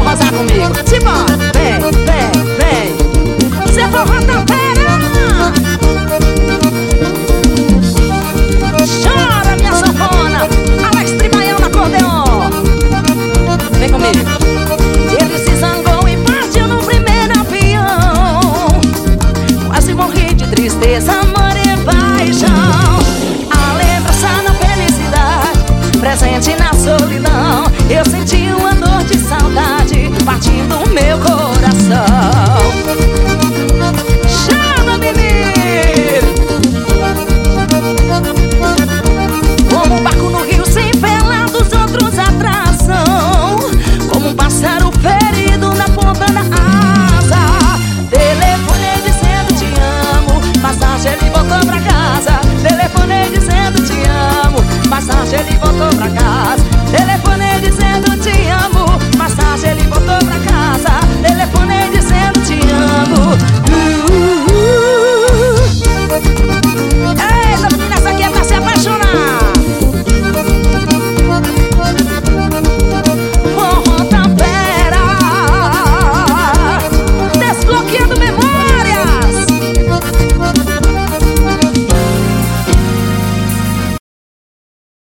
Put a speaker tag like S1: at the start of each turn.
S1: forrosar comigo. Simbora, vem, vem, vem. Cê forró tampeira. Chora, minha sanfona. Alex Tribaião no acordeon. Vem comigo. Ele se zangou e partiu no primeiro avião. Quase morri de tristeza, amor e paixão. A lembrança da felicidade, presente na solidão. Eu senti uma dor de saudade partindo o meu coração. Chama, menino. Como um barco no rio sem vela, dos outros atração. Como um pássaro ferido